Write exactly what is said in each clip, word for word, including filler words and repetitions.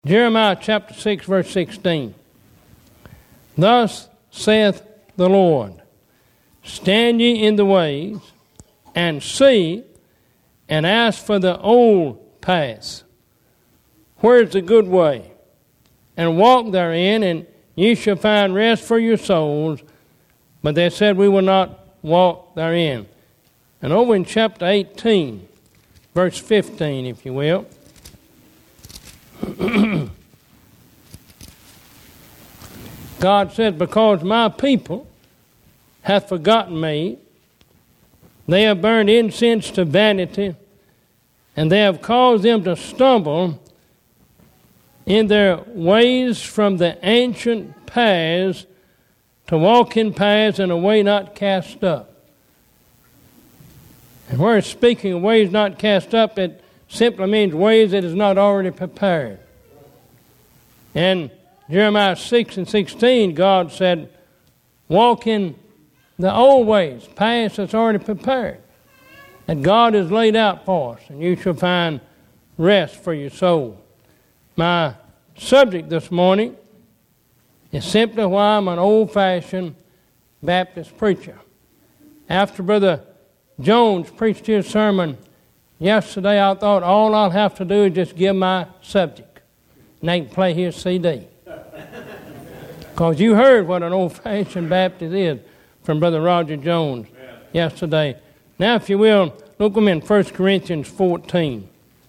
Jeremiah chapter six, verse sixteen. Thus saith the Lord, stand ye in the ways, and see, and ask for the old paths. Where is the good way? And walk therein, and ye shall find rest for your souls. But they said, we will not walk therein. And over in chapter eighteen, verse fifteen, if you will. God said, because my people hath forgotten me, they have burned incense to vanity, and they have caused them to stumble in their ways from the ancient paths to walk in paths in a way not cast up. And where it's speaking of ways not cast up, it simply means ways that is not already prepared. And Jeremiah six and sixteen, God said, walk in the old ways, paths that's already prepared, that God has laid out for us, and you shall find rest for your soul. My subject this morning is simply why I'm an old-fashioned Baptist preacher. After Brother Jones preached his sermon yesterday, I thought all I'll have to do is just give my subject, and they can play his C D. Because you heard what an old-fashioned Baptist is from Brother Roger Jones yeah. yesterday. Now, if you will, look with me in First Corinthians fourteen.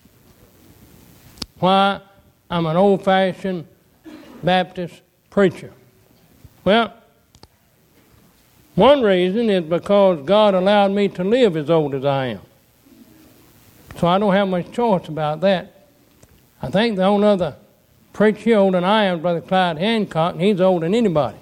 Why I'm an old-fashioned Baptist preacher. Well, one reason is because God allowed me to live as old as I am. So I don't have much choice about that. I think the only other preacher older than I am is Brother Clyde Hancock, and he's older than anybody.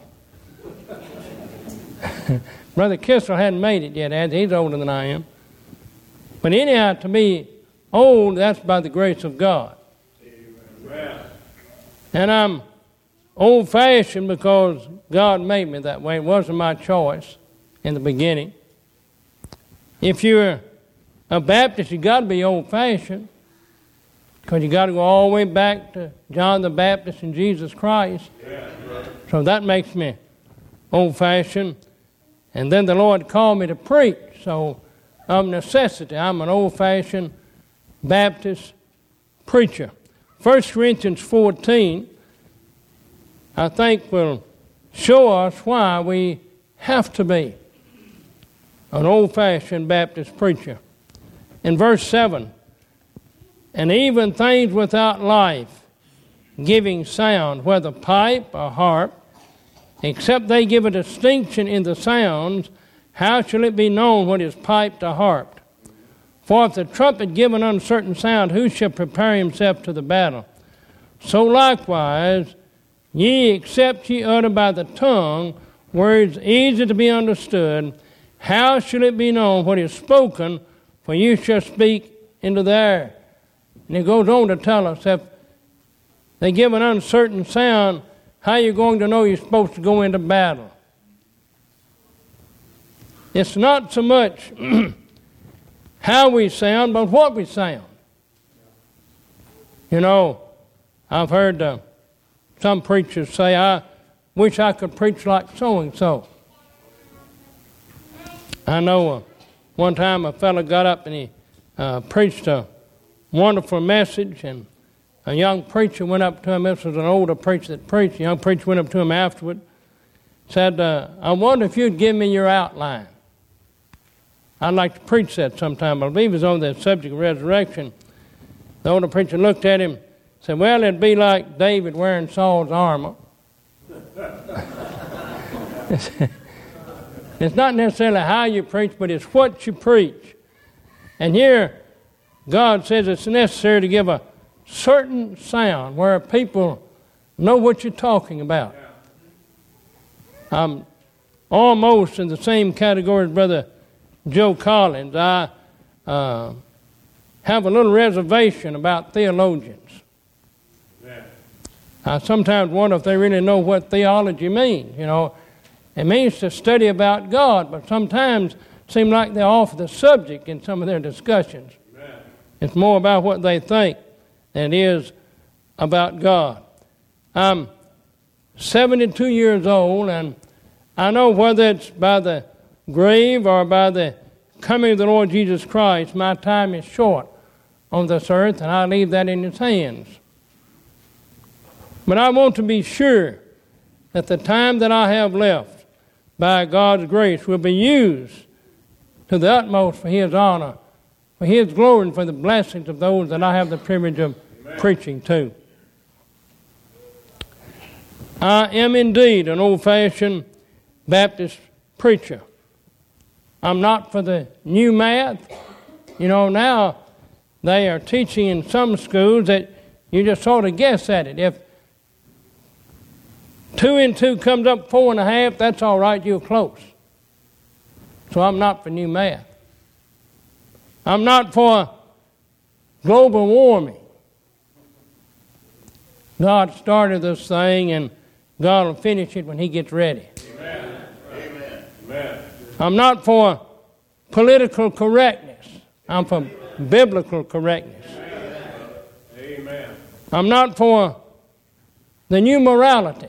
Brother Kissel hadn't made it yet, has he? He's older than I am. But anyhow, to be old, that's by the grace of God. Amen. And I'm old-fashioned because God made me that way. It wasn't my choice in the beginning. If you're a Baptist, you've got to be old-fashioned, because you've got to go all the way back to John the Baptist and Jesus Christ. Yeah, right. So that makes me old-fashioned. And then the Lord called me to preach. So of necessity, I'm an old-fashioned Baptist preacher. First Corinthians fourteen, I think, will show us why we have to be an old-fashioned Baptist preacher. In verse seven, and even things without life, giving sound, whether pipe or harp, except they give a distinction in the sounds, how shall it be known what is piped or harped? For if the trumpet give an uncertain sound, who shall prepare himself to the battle? So likewise, ye, except ye utter by the tongue words easy to be understood, how shall it be known what is spoken? For you shall speak into the air. And it goes on to tell us, if they give an uncertain sound, how are you going to know you're supposed to go into battle? It's not so much how we sound, but what we sound. You know, I've heard uh, some preachers say, I wish I could preach like so-and-so. I know uh, one time a fellow got up and he uh, preached a wonderful message, and a young preacher went up to him. This was an older preacher that preached. The young preacher went up to him afterward, said, uh, I wonder if you'd give me your outline. I'd like to preach that sometime. I believe it was on the subject of resurrection. The older preacher looked at him and said, well, it'd be like David wearing Saul's armor. it's, it's not necessarily how you preach, but it's what you preach. And here, God says it's necessary to give a certain sound where people know what you're talking about. I'm almost in the same category as Brother Joe Collins. I uh, have a little reservation about theologians. I sometimes wonder if they really know what theology means. You know, it means to study about God, but sometimes it seems like they're off the subject in some of their discussions. It's more about what they think than it is about God. I'm seventy-two years old, and I know whether it's by the grave or by the coming of the Lord Jesus Christ, my time is short on this earth, and I leave that in His hands. But I want to be sure that the time that I have left, by God's grace, will be used to the utmost for His honor, for His glory, and for the blessings of those that I have the privilege of Amen. Preaching to. I am indeed an old-fashioned Baptist preacher. I'm not for the new math. You know, now they are teaching in some schools that you just sort of guess at it. If two and two comes up four and a half, that's all right, you're close. So I'm not for new math. I'm not for global warming. God started this thing, and God will finish it when He gets ready. Amen. Amen. Amen. I'm not for political correctness. I'm for biblical correctness. Amen. I'm not for the new morality.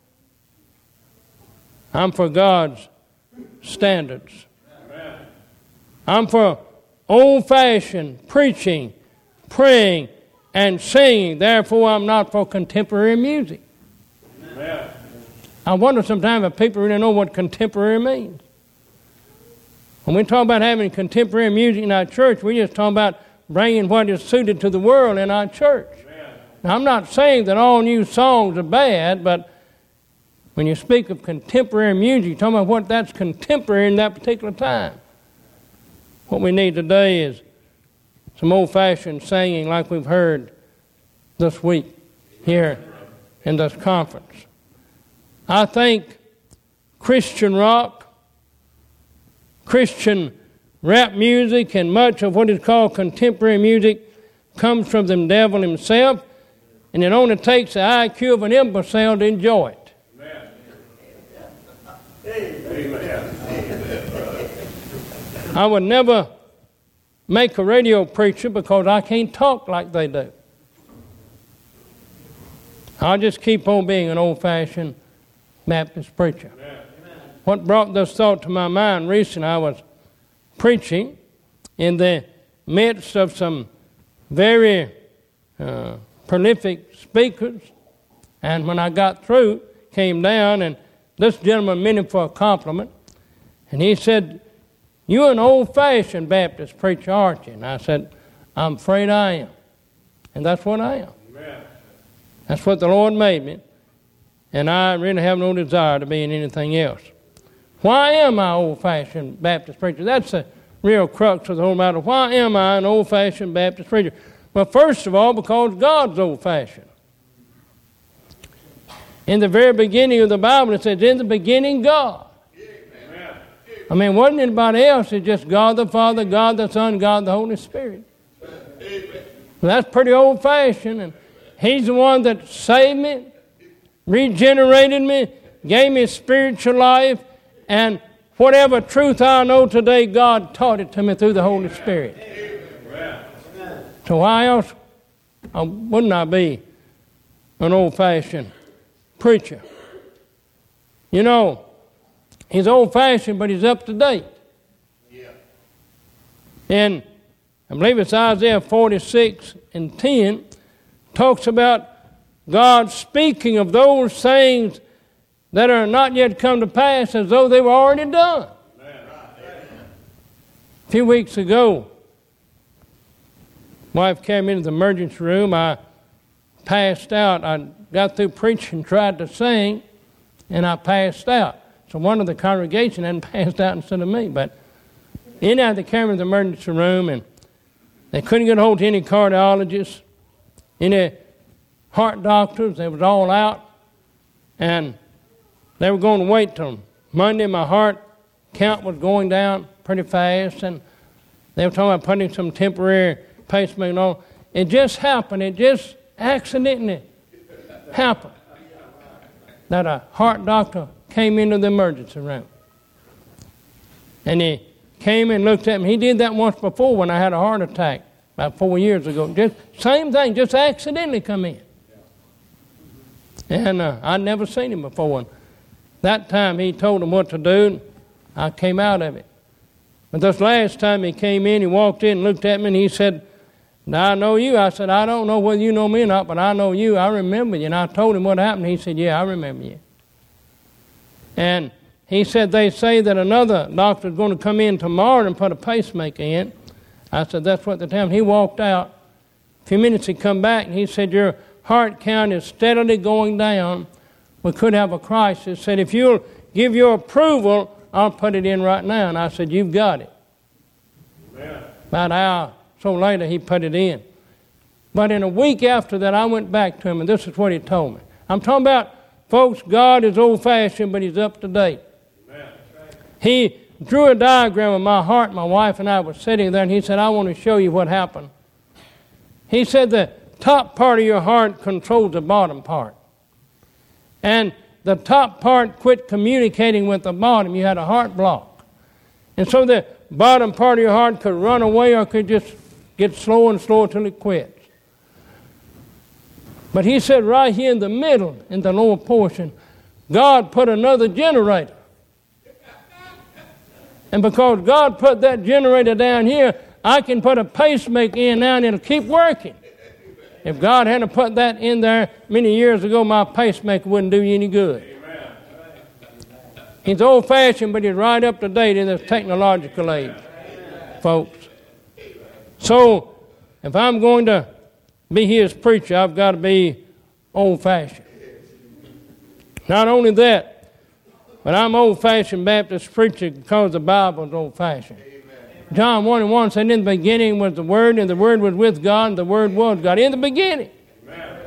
I'm for God's standards. Amen. I'm for old-fashioned preaching, praying, and singing. Therefore, I'm not for contemporary music. Amen. I wonder sometimes if people really know what contemporary means. When we talk about having contemporary music in our church, we're just talking about bringing what is suited to the world in our church. Amen. Now, I'm not saying that all new songs are bad, but when you speak of contemporary music, you're talking about what that's contemporary in that particular time. What we need today is some old-fashioned singing like we've heard this week here in this conference. I think Christian rock, Christian rap music, and much of what is called contemporary music comes from the devil himself, and it only takes the I Q of an imbecile to enjoy it. Amen. I would never make a radio preacher because I can't talk like they do. I'll just keep on being an old-fashioned Baptist preacher. Amen. What brought this thought to my mind recently, I was preaching in the midst of some very uh, prolific speakers, and when I got through, came down, and this gentleman meant him for a compliment, and he said, "You're an old-fashioned Baptist preacher, aren't you?" And I said, "I'm afraid I am." And that's what I am. Amen. That's what the Lord made me. And I really have no desire to be in anything else. Why am I an old-fashioned Baptist preacher? That's the real crux of the whole matter. Why am I an old-fashioned Baptist preacher? Well, first of all, because God's old-fashioned. In the very beginning of the Bible, it says, "In the beginning, God." Amen. I mean, wasn't anybody else? It's just God the Father, God the Son, God the Holy Spirit. Amen. Well, that's pretty old-fashioned, and He's the one that saved me, regenerated me, gave me spiritual life, and whatever truth I know today, God taught it to me through the Holy Spirit. Amen. So why else uh, wouldn't I be an old-fashioned preacher? You know, he's old-fashioned, but he's up-to-date. Yeah. And I believe it's Isaiah forty-six and ten, talks about God speaking of those things that are not yet come to pass as though they were already done. Amen. A few weeks ago, my wife came into the emergency room. I passed out. I got through preaching, tried to sing, and I passed out. So one of the congregation hadn't passed out instead of me. But anyhow, they came into the emergency room, and they couldn't get a hold of any cardiologists, any heart doctors. They was all out. And they were going to wait till Monday. My heart count was going down pretty fast, and they were talking about putting some temporary pacemaker on. It just happened. It just accidentally happened that a heart doctor came into the emergency room. And he came and looked at me. He did that once before when I had a heart attack about four years ago. Just same thing, just accidentally come in. And uh, I'd never seen him before. And that time he told them what to do, and I came out of it. But this last time he came in, he walked in and looked at me, and he said, "Now I know you." I said, "I don't know whether you know me or not, but I know you. I remember you." And I told him what happened. He said, "Yeah, I remember you." And he said, "They say that another doctor is going to come in tomorrow and put a pacemaker in." I said, "That's what they're telling me." He walked out. A few minutes he come back, and he said, "Your heart count is steadily going down. We could have a crisis." He said, "If you'll give your approval, I'll put it in right now." And I said, "You've got it." Amen. About an hour so later, he put it in. But in a week after that, I went back to him, and this is what he told me. I'm talking about, folks, God is old-fashioned, but he's up to date. Amen. He drew a diagram of my heart. My wife and I were sitting there, and he said, "I want to show you what happened." He said the top part of your heart controls the bottom part. And the top part quit communicating with the bottom. You had a heart block. And so the bottom part of your heart could run away or could just get slower and slower till it quits. But he said right here in the middle, in the lower portion, God put another generator. And because God put that generator down here, I can put a pacemaker in now and it'll keep working. If God hadn't put that in there many years ago, my pacemaker wouldn't do you any good. Amen. He's old-fashioned, but he's right up to date in this technological age, Amen. Folks. So, if I'm going to be his preacher, I've got to be old-fashioned. Not only that, but I'm old-fashioned Baptist preacher because the Bible is old-fashioned. John one and one said, "In the beginning was the Word, and the Word was with God, and the Word was God." In the beginning. Amen.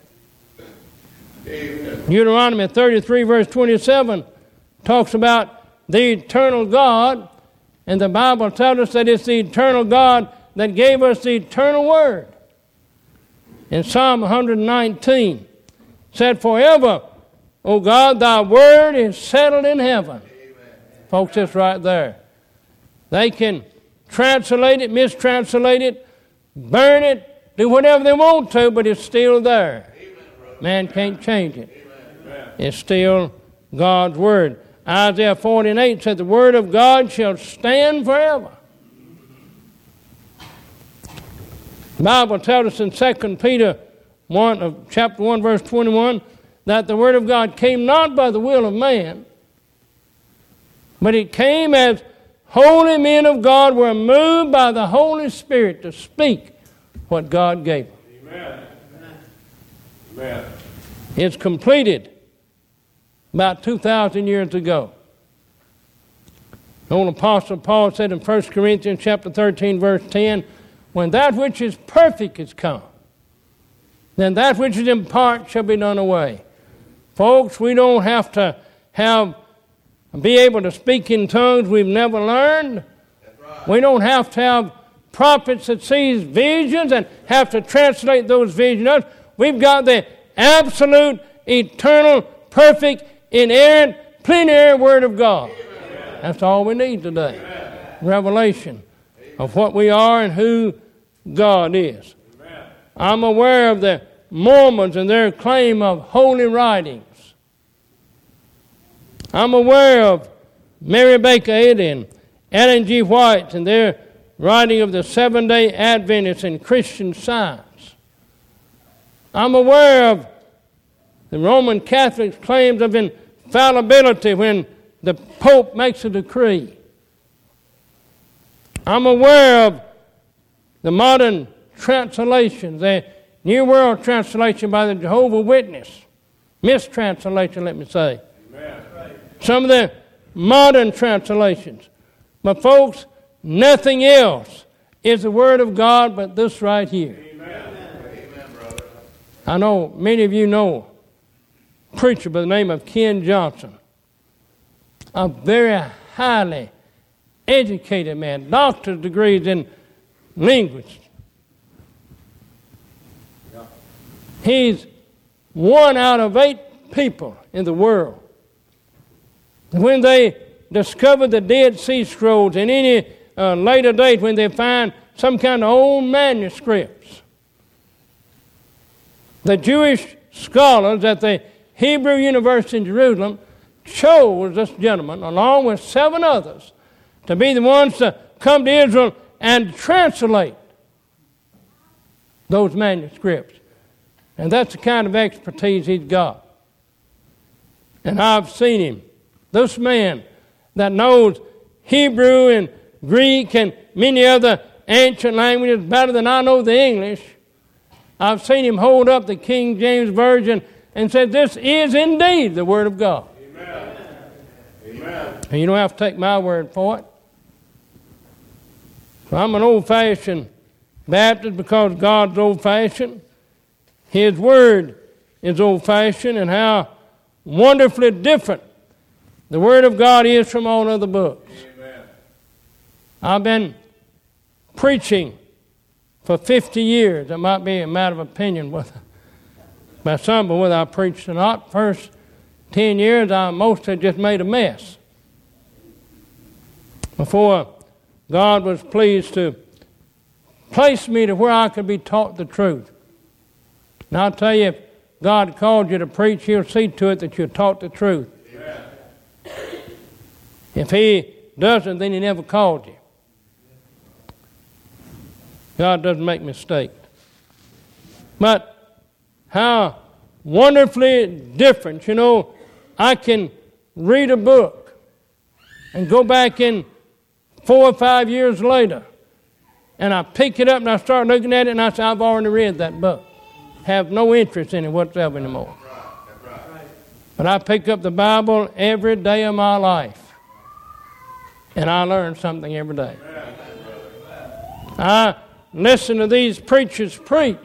Deuteronomy thirty-three, verse twenty-seven, talks about the eternal God, and the Bible tells us that it's the eternal God that gave us the eternal Word. In Psalm one nineteen, said, "Forever, O God, thy Word is settled in heaven." Amen. Folks, it's right there. They can translate it, mistranslate it, burn it, do whatever they want to, but it's still there. Amen, man can't change it. Amen. It's still God's Word. Isaiah forty and eight said, "The Word of God shall stand forever." The Bible tells us in Second Peter one, of chapter one, verse twenty-one, that the Word of God came not by the will of man, but it came as holy men of God were moved by the Holy Spirit to speak what God gave them. Amen. Amen. It's completed about two thousand years ago. The old Apostle Paul said in First Corinthians chapter thirteen, verse ten, "When that which is perfect is come, then that which is in part shall be done away." Folks, we don't have to have be able to speak in tongues we've never learned. Right. We don't have to have prophets that sees visions and have to translate those visions. We've got the absolute, eternal, perfect, inerrant, plenary Word of God. Amen. That's all we need today. Amen. Revelation Amen. Of what we are and who God is. Amen. I'm aware of the Mormons and their claim of holy writings. I'm aware of Mary Baker Eddy and Ellen G. White and their writing of the Seventh-day Adventists and Christian Science. I'm aware of the Roman Catholics' claims of infallibility when the Pope makes a decree. I'm aware of the modern translations, the New World Translation by the Jehovah's Witness, mistranslation, let me say. Amen. Some of the modern translations. But folks, nothing else is the Word of God but this right here. Amen. Amen, brother. I know many of you know a preacher by the name of Ken Johnson. A very highly educated man, doctor's degrees in linguistics. Yeah. He's one out of eight people in the world. When they discover the Dead Sea Scrolls in any uh, later date, when they find some kind of old manuscripts, the Jewish scholars at the Hebrew University in Jerusalem chose this gentleman, along with seven others, to be the ones to come to Israel and translate those manuscripts. And that's the kind of expertise he's got. And I've seen him. This man that knows Hebrew and Greek and many other ancient languages better than I know the English, I've seen him hold up the King James Version and said, this is indeed the Word of God. Amen. Amen. And you don't have to take my word for it. So I'm an old-fashioned Baptist because God's old-fashioned. His Word is old-fashioned, and how wonderfully different the Word of God is from all other books. Amen. I've been preaching for fifty years. That might be a matter of opinion with, by some, but whether I preached or not, first ten years I mostly just made a mess. Before God was pleased to place me to where I could be taught the truth. And I'll tell you, if God called you to preach, He'll see to it that you're taught the truth. Amen. If He doesn't, then He never called you. God doesn't make mistakes. But how wonderfully different. You know, I can read a book and go back in four or five years later, and I pick it up and I start looking at it and I say, I've already read that book. Have no interest in it whatsoever anymore. But I pick up the Bible every day of my life, and I learn something every day. I listen to these preachers preach.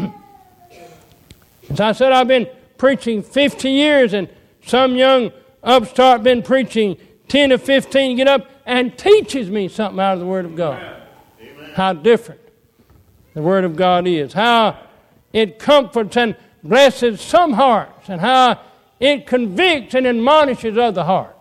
As I said, I've been preaching fifty years, and some young upstart been preaching ten or fifteen, get up and teaches me something out of the Word of God. Amen. How different the Word of God is. How it comforts and blesses some hearts, and how it convicts and admonishes other hearts.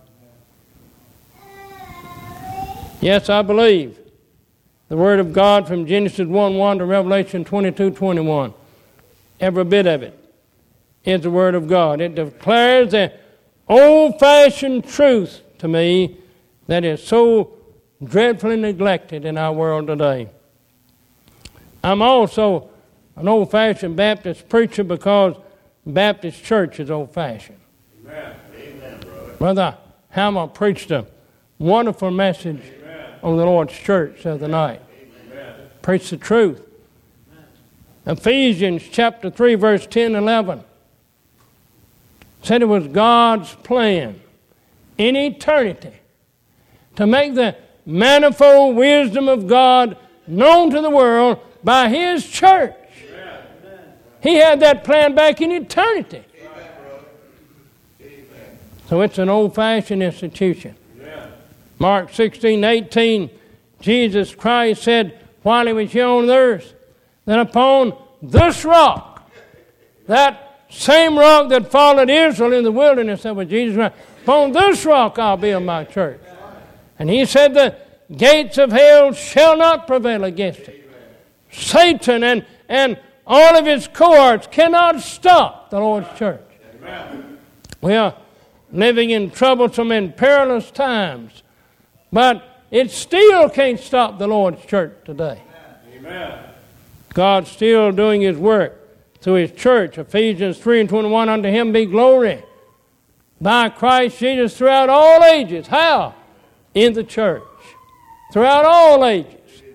Yes, I believe the Word of God from Genesis one one to Revelation twenty-two twenty-one. Every bit of it is the Word of God. It declares the old-fashioned truth to me that is so dreadfully neglected in our world today. I'm also an old-fashioned Baptist preacher because Baptist church is old-fashioned. Amen. Amen, brother. Brother Hamill preached a wonderful message Amen. On the Lord's church the other night. Amen. Preached the truth. Amen. Ephesians chapter three, verse ten and eleven said it was God's plan in eternity to make the manifold wisdom of God known to the world by His church. Amen. He had that plan back in eternity. Amen. So it's an old-fashioned institution. Amen. Mark sixteen eighteen, Jesus Christ said while He was here on the earth, that upon this rock, that same rock that followed Israel in the wilderness, that was Jesus Christ, upon this rock I'll build my church. And He said the gates of hell shall not prevail against it. Satan and, and all of his cohorts cannot stop the Lord's church. Amen. We are living in troublesome and perilous times, but it still can't stop the Lord's church today. Amen. God's still doing His work through His church. Ephesians three and twenty-one, unto Him be glory by Christ Jesus throughout all ages. How? In the church. Throughout all ages.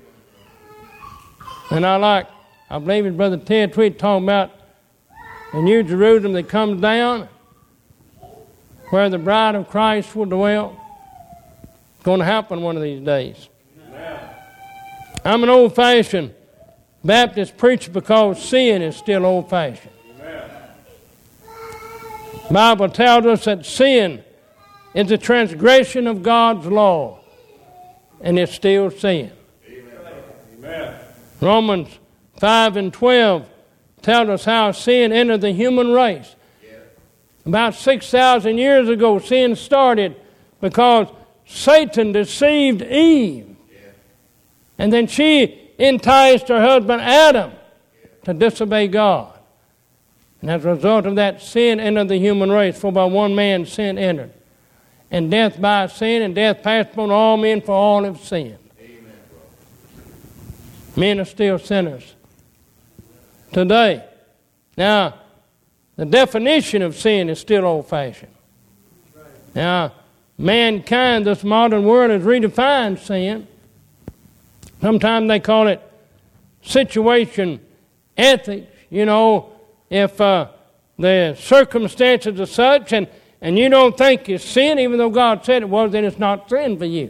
And I like, I believe it's Brother Ted Tweed talking about the New Jerusalem that comes down, where the bride of Christ will dwell. It's going to happen one of these days. Amen. I'm an old-fashioned Baptist preacher because sin is still old-fashioned. Amen. The Bible tells us that sin is a transgression of God's law, and it's still sin. Amen. Romans five and twelve tells us how sin entered the human race. About six thousand years ago, sin started because Satan deceived Eve. And then she enticed her husband Adam to disobey God. And as a result of that, sin entered the human race, for by one man sin entered. And death by sin, and death passed upon all men, for all have sinned. Amen. Men are still sinners today. Now, the definition of sin is still old-fashioned. Now, mankind, this modern world, has redefined sin. Sometimes they call it situation ethics. You know, if uh, the circumstances are such and, and you don't think it's sin, even though God said it was, then it's not sin for you.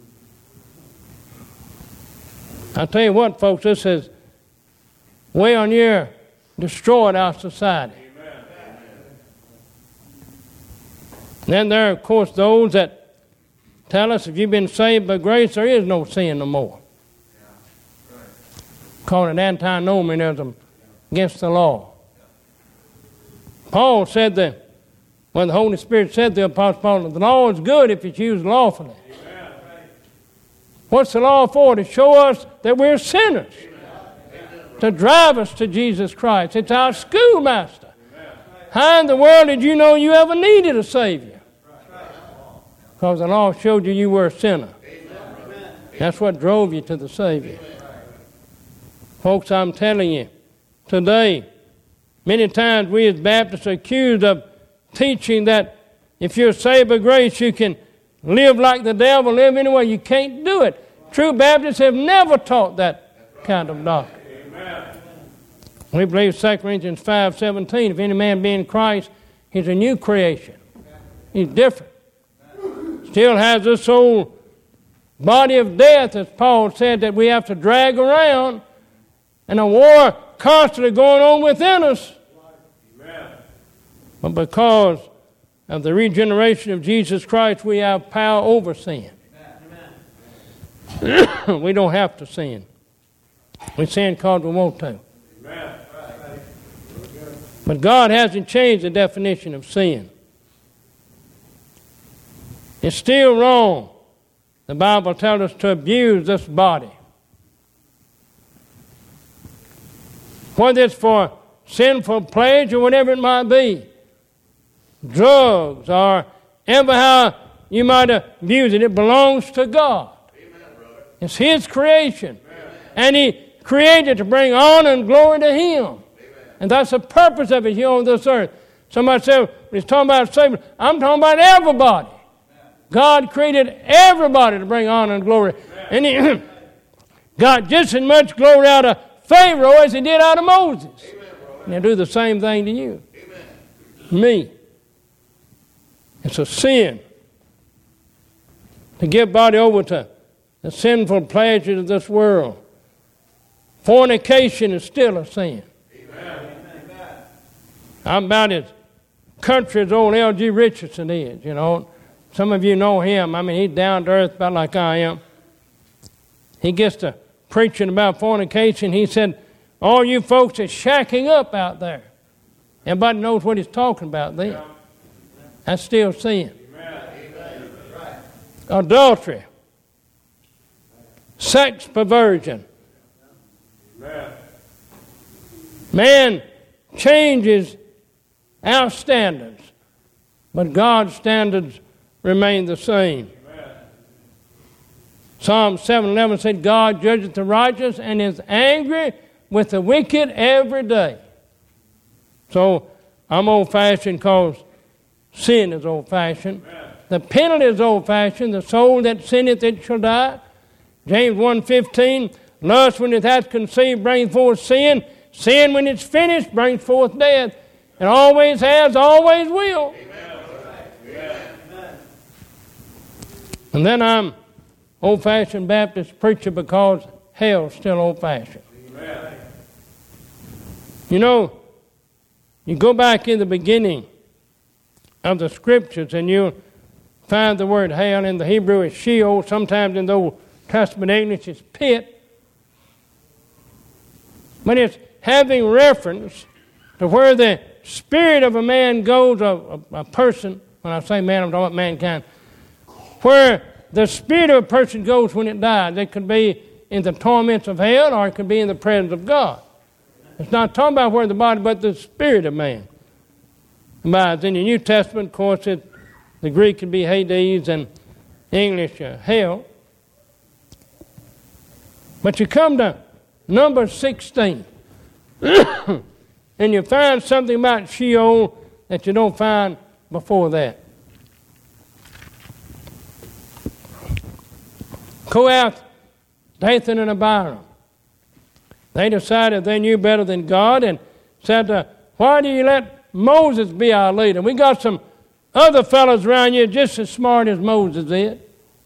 I tell you what, folks, this is way on your destroyed our society. Amen. Then there are, of course, those that tell us if you've been saved by grace, there is no sin no more. Yeah. Right. Call it antinomianism against the law. Paul said that when the Holy Spirit said to the Apostle Paul, the law is good if it's used lawfully. Amen. What's the law for? To show us that we're sinners. Amen. To drive us to Jesus Christ. It's our schoolmaster. Amen. How in the world did you know you ever needed a Savior? Because the law showed you you were a sinner. Amen. That's what drove you to the Savior. Amen. Folks, I'm telling you, today, many times we as Baptists are accused of teaching that if you're saved by grace, you can live like the devil, live anyway. You can't do it. True Baptists have never taught that kind of doctrine. Amen. We believe Second Corinthians five seventeen, if any man be in Christ, he's a new creation. He's different. Still has this old body of death, as Paul said, that we have to drag around, and a war constantly going on within us. Amen. But because of the regeneration of Jesus Christ, we have power over sin. Amen. We don't have to sin. We sin because we want to. Amen. But God hasn't changed the definition of sin. It's still wrong, the Bible tells us, to abuse this body. Whether it's for sinful pleasure or whatever it might be, drugs or ever how you might abuse it, it belongs to God. Amen, brother. It's His creation. Amen. And He created to bring honor and glory to Him. Amen. And that's the purpose of it here on this earth. Somebody said, when he's talking about Savior, I'm talking about everybody. Amen. God created everybody to bring honor and glory. Amen. And He got just as much glory out of Pharaoh as He did out of Moses. Amen, and He'll do the same thing to you. Amen. Me. It's a sin to give body over to the sinful pleasures of this world. Fornication is still a sin. Amen. I'm about as country as old L G Richardson is, you know. Some of you know him. I mean, he's down to earth about like I am. He gets to preaching about fornication. He said, all you folks are shacking up out there. Everybody knows what he's talking about then. Yeah. That's still sin. Amen. Adultery. Sex perversion. Amen. Man changes our standards, but God's standards remain the same. Amen. Psalm seven eleven said, God judgeth the righteous and is angry with the wicked every day. So I'm old-fashioned because sin is old-fashioned. Amen. The penalty is old-fashioned. The soul that sinneth, it shall die. James one fifteen, lust when it hath conceived brings forth sin. Sin when it's finished brings forth death. It always has, always will. Amen. And then I'm old-fashioned Baptist preacher because hell's still old-fashioned. Amen. You know, you go back in the beginning of the Scriptures and you'll find the word hell. In the Hebrew is Sheol. Sometimes in the Old Testament English it's pit. But it's having reference to where the spirit of a man goes, a, a, a person, when I say man, I'm talking about mankind, where the spirit of a person goes when it dies. It could be in the torments of hell or it could be in the presence of God. It's not talking about where the body, but the spirit of man abides. In the New Testament, of course, it, the Greek could be Hades and English uh, hell. But you come to number sixteen, and you find something about Sheol that you don't find before that. Kohath, Dathan, and Abiram. They decided they knew better than God and said, uh, why do you let Moses be our leader? We got some other fellows around here just as smart as Moses is.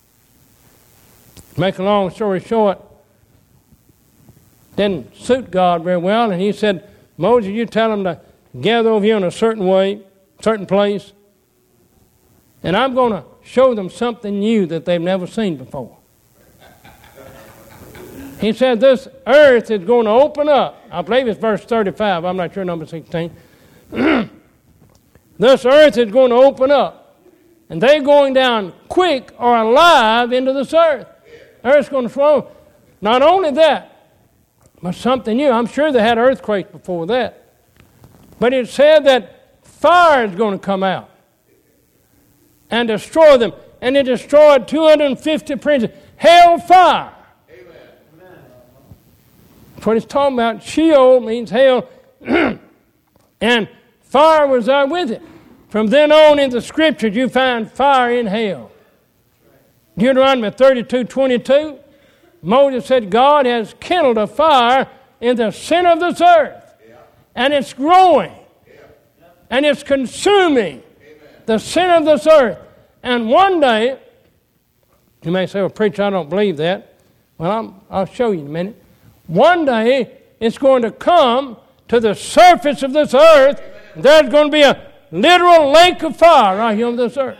Make a long story short, didn't suit God very well, and he said, Moses, you tell them to gather over here in a certain way, certain place, and I'm going to show them something new that they've never seen before. He said this earth is going to open up. I believe it's verse thirty-five. I'm not sure, number sixteen. This earth is going to open up. And they're going down quick or alive into this earth. Earth's going to flow. Not only that, but something new. I'm sure they had earthquakes before that. But it said that fire is going to come out and destroy them. And it destroyed two hundred fifty princes. Hell fire. That's what it's talking about. Sheol means hell. And fire was there with it. From then on in the Scriptures, you find fire in hell. Deuteronomy thirty-two twenty-two, Moses said, God has kindled a fire in the center of this earth. Yeah. And it's growing. Yeah. And it's consuming Amen. The center of this earth. And one day, you may say, well, preacher, I don't believe that. Well, I'm, I'll show you in a minute. One day, it's going to come to the surface of this earth. And there's going to be a literal lake of fire right here on this earth.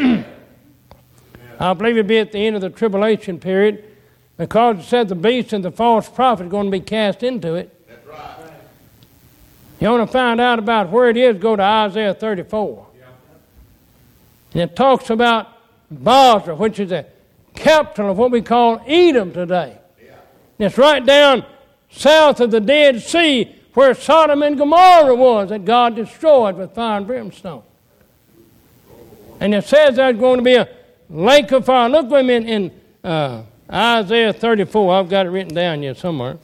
I believe it'll be at the end of the tribulation period, because it said the beast and the false prophet are going to be cast into it. That's right. You want to find out about where it is, go to Isaiah thirty-four. Yeah. And it talks about Basra, which is the capital of what we call Edom today. And it's right down south of the Dead Sea where Sodom and Gomorrah was that God destroyed with fire and brimstone. And it says there's going to be a lake of fire. Look with me in, in uh, Isaiah thirty-four. I've got it written down here somewhere.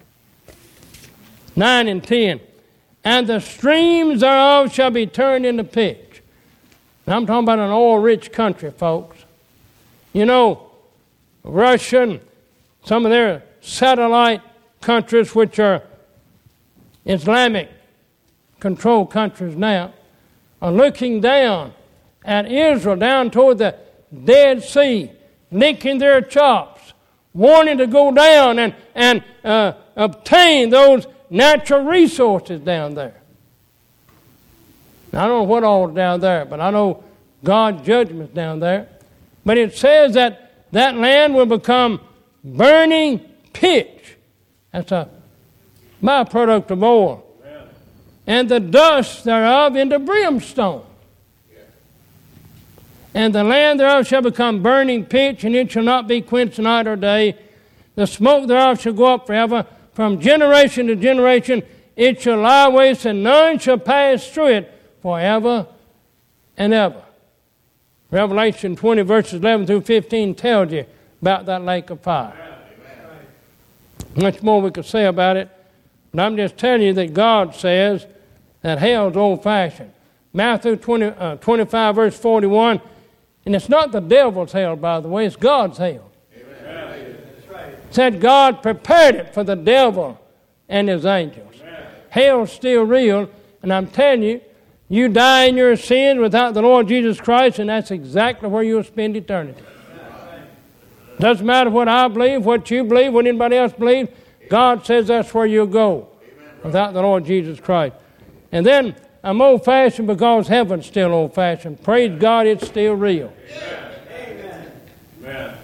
nine and ten. And the streams thereof shall be turned into pitch. Now I'm talking about an oil-rich country, folks. You know, Russia and some of their satellite countries, which are Islamic controlled countries now, are looking down at Israel, down toward the Dead Sea, licking their chops, wanting to go down and, and uh, obtain those natural resources down there. Now, I don't know what all is down there, but I know God's judgment's down there. But it says that that land will become burning pitch. That's a byproduct of oil. Amen. And the dust thereof into brimstone. Yeah. And the land thereof shall become burning pitch, and it shall not be quenched night or day. The smoke thereof shall go up forever. From generation to generation it shall lie waste, and none shall pass through it forever and ever. Revelation twenty, verses eleven through fifteen tells you about that lake of fire. Much more we could say about it, but I'm just telling you that God says that hell is old-fashioned. Matthew twenty, uh, twenty-five, verse forty-one, and it's not the devil's hell, by the way, it's God's hell. Amen. That's right. It said God prepared it for the devil and his angels. Amen. Hell's still real, and I'm telling you, you die in your sins without the Lord Jesus Christ, and that's exactly where you'll spend eternity. Doesn't matter what I believe, what you believe, what anybody else believes. God says that's where you'll go without the Lord Jesus Christ. And then I'm old-fashioned because heaven's still old-fashioned. Praise God, it's still real. Amen. Amen.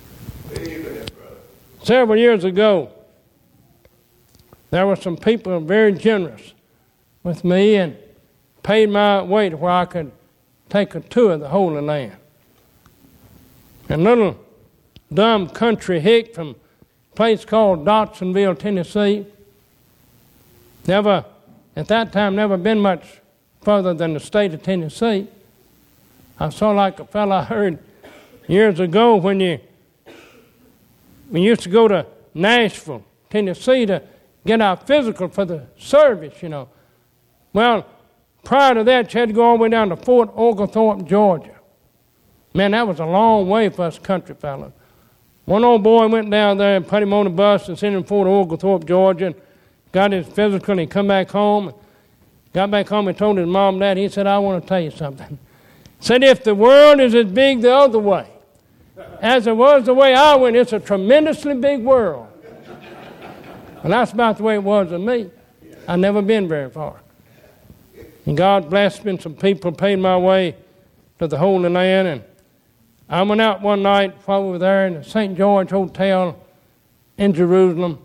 Several years ago, there were some people very generous with me and paid my way to where I could take a tour of the Holy Land. And little dumb country hick from a place called Dotsonville, Tennessee, Never, at that time, never been much further than the state of Tennessee. I saw like a fellow I heard years ago when you we used to go to Nashville, Tennessee to get our physical for the service, you know. Well, prior to that, you had to go all the way down to Fort Oglethorpe, Georgia. Man, that was a long way for us country fellas. One old boy went down there and put him on the bus and sent him to Fort Oglethorpe, Georgia, and got his physical, and he come back home. Got back home and told his mom and dad, he said, I want to tell you something. Said, if the world is as big the other way as it was the way I went, it's a tremendously big world. And that's about the way it was with me. I've never been very far. And God blessed me, and some people paid my way to the Holy Land. And I went out one night while we were there in the Saint George Hotel in Jerusalem.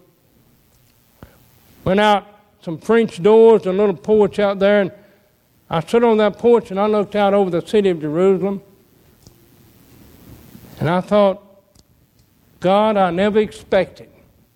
Went out some French doors, a little porch out there, and I stood on that porch and I looked out over the city of Jerusalem. And I thought, God, I never expected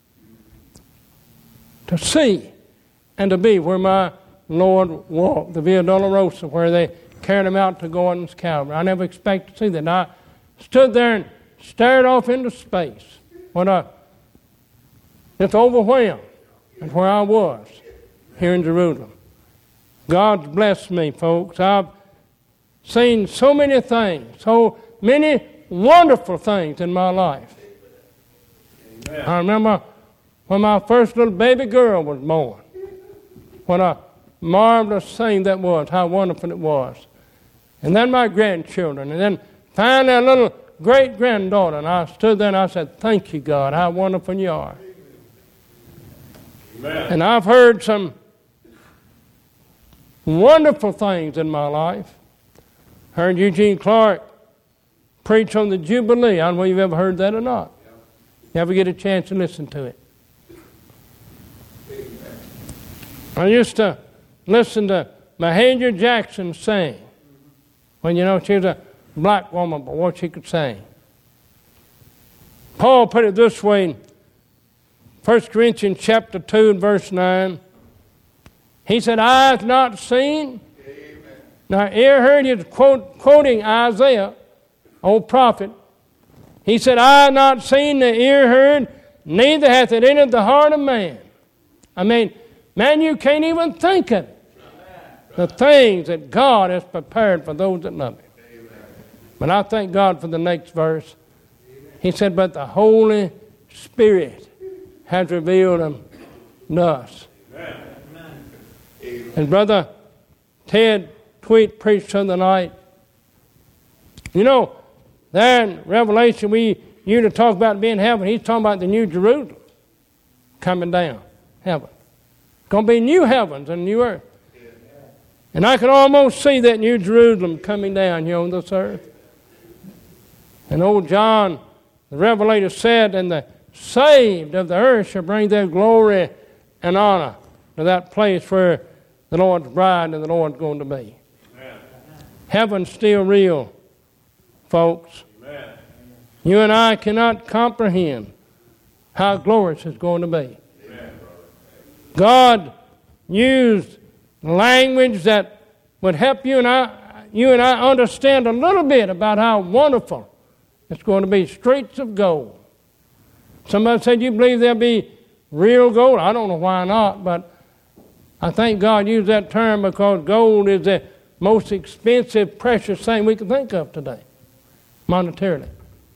to see and to be where my Lord walked, the Via Dolorosa, where they carried him out to Gordon's Calvary. I never expected to see that. And I stood there and stared off into space when I just overwhelmed at where I was here in Jerusalem. God's blessed me, folks. I've seen so many things, so many wonderful things in my life. Amen. I remember when my first little baby girl was born. What a marvelous thing that was, how wonderful it was. And then my grandchildren, and then finally a little great-granddaughter. And I stood there and I said, thank you, God, how wonderful you are. Amen. And I've heard some wonderful things in my life. Heard Eugene Clark preach on the Jubilee. I don't know if you've ever heard that or not. You ever get a chance to listen to it? I used to listen to Mahalia Jackson sing. When, you know, she was a black woman, but what she could sing. Paul put it this way in First Corinthians chapter two and verse nine. He said, eye hath not seen. Amen. Now, ear heard, he's quote, quoting Isaiah, old prophet. He said, eye hath not seen, the ear heard, neither hath it entered the heart of man. I mean, man, you can't even think of it. The things that God has prepared for those that love Him. Amen. But I thank God for the next verse. He said, but the Holy Spirit has revealed them to us. Amen. And Brother Ted Tweet preached the other night. You know, there in Revelation, we you to talk about being in heaven. He's talking about the new Jerusalem coming down, heaven. It's going to be new heavens and new earth. And I can almost see that new Jerusalem coming down here on this earth. And old John, the Revelator, said, and the saved of the earth shall bring their glory and honor to that place where the Lord's bride and the Lord's going to be. Amen. Heaven's still real, folks. Amen. You and I cannot comprehend how glorious it's going to be. Amen. God used language that would help you and I, you and I understand a little bit about how wonderful it's going to be. Streets of gold. Somebody said, you believe there'll be real gold? I don't know why not, but I think God used that term because gold is the most expensive, precious thing we can think of today, monetarily.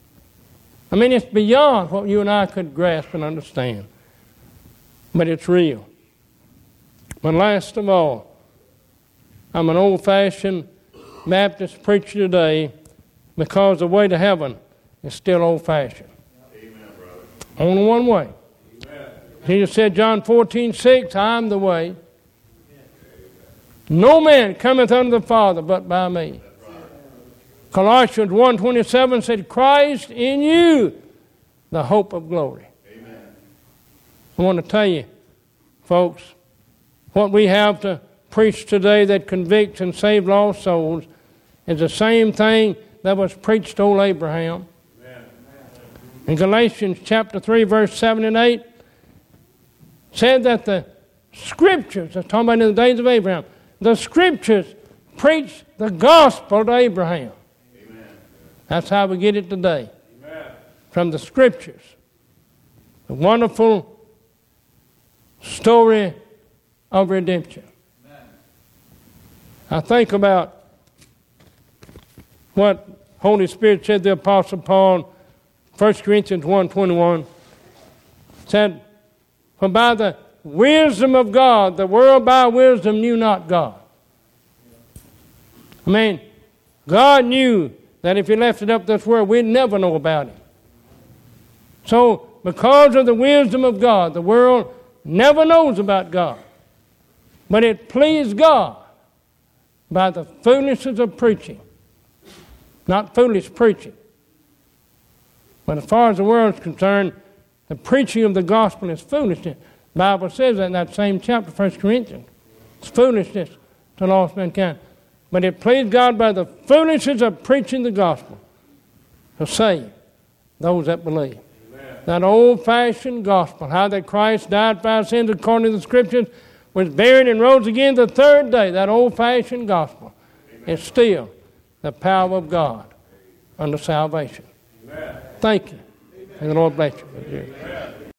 I mean, it's beyond what you and I could grasp and understand, but it's real. But last of all, I'm an old-fashioned Baptist preacher today because the way to heaven is still old-fashioned. Amen, brother. Only one way. Amen. Jesus said, John fourteen six, I am the way. No man cometh unto the Father but by me. Colossians one twenty-seven said, Christ in you, the hope of glory. Amen. I want to tell you, folks, what we have to preach today that convicts and saves lost souls is the same thing that was preached to old Abraham. Amen. In Galatians chapter three, verse seven and eight, said that the Scriptures, that's talking about in the days of Abraham, the Scriptures preach the gospel to Abraham. Amen. That's how we get it today. Amen. From the Scriptures. The wonderful story of redemption. Amen. I think about what Holy Spirit said to the Apostle Paul, First Corinthians one twenty-one, said, for by the wisdom of God, the world by wisdom knew not God. I mean, God knew that if He left it up to this world, we'd never know about Him. So, because of the wisdom of God, the world never knows about God. But it pleased God by the foolishness of preaching. Not foolish preaching. But as far as the world is concerned, the preaching of the gospel is foolishness. The Bible says that in that same chapter, First Corinthians. It's foolishness to lost mankind. But it pleased God by the foolishness of preaching the gospel to save those that believe. Amen. That old-fashioned gospel, how that Christ died for our sins according to the Scriptures, was buried and rose again the third day. That old-fashioned gospel Amen. Is still the power of God unto salvation. Amen. Thank you. Amen. And the Lord bless you. Amen.